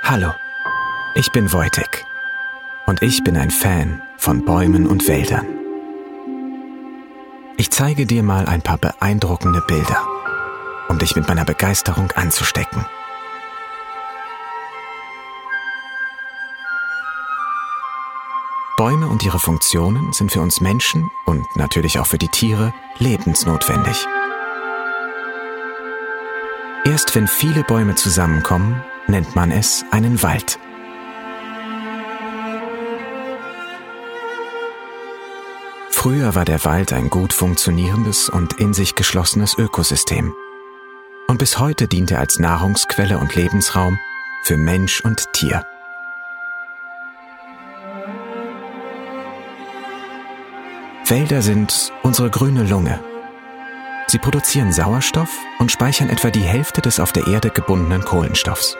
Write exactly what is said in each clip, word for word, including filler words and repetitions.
Hallo, ich bin Wojtek und ich bin ein Fan von Bäumen und Wäldern. Ich zeige dir mal ein paar beeindruckende Bilder, um dich mit meiner Begeisterung anzustecken. Bäume und ihre Funktionen sind für uns Menschen und natürlich auch für die Tiere lebensnotwendig. Erst wenn viele Bäume zusammenkommen, nennt man es einen Wald. Früher war der Wald ein gut funktionierendes und in sich geschlossenes Ökosystem. Und bis heute dient er als Nahrungsquelle und Lebensraum für Mensch und Tier. Wälder sind unsere grüne Lunge. Sie produzieren Sauerstoff und speichern etwa die Hälfte des auf der Erde gebundenen Kohlenstoffs.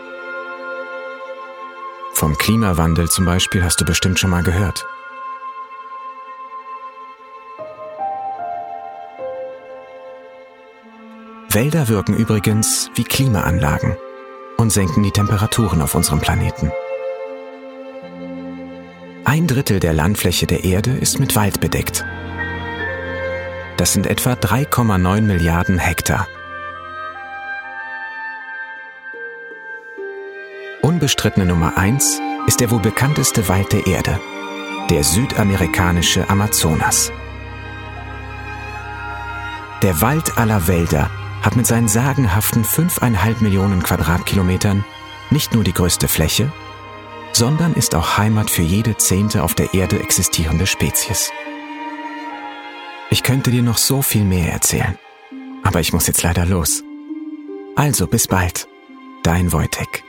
Vom Klimawandel zum Beispiel hast du bestimmt schon mal gehört. Wälder wirken übrigens wie Klimaanlagen und senken die Temperaturen auf unserem Planeten. Ein Drittel der Landfläche der Erde ist mit Wald bedeckt. Das sind etwa drei Komma neun Milliarden Hektar. Unbestrittene Nummer eins ist der wohl bekannteste Wald der Erde, der südamerikanische Amazonas. Der Wald aller Wälder hat mit seinen sagenhaften fünfeinhalb Millionen Quadratkilometern nicht nur die größte Fläche, sondern ist auch Heimat für jede zehnte auf der Erde existierende Spezies. Ich könnte dir noch so viel mehr erzählen, aber ich muss jetzt leider los. Also bis bald, dein Wojtek.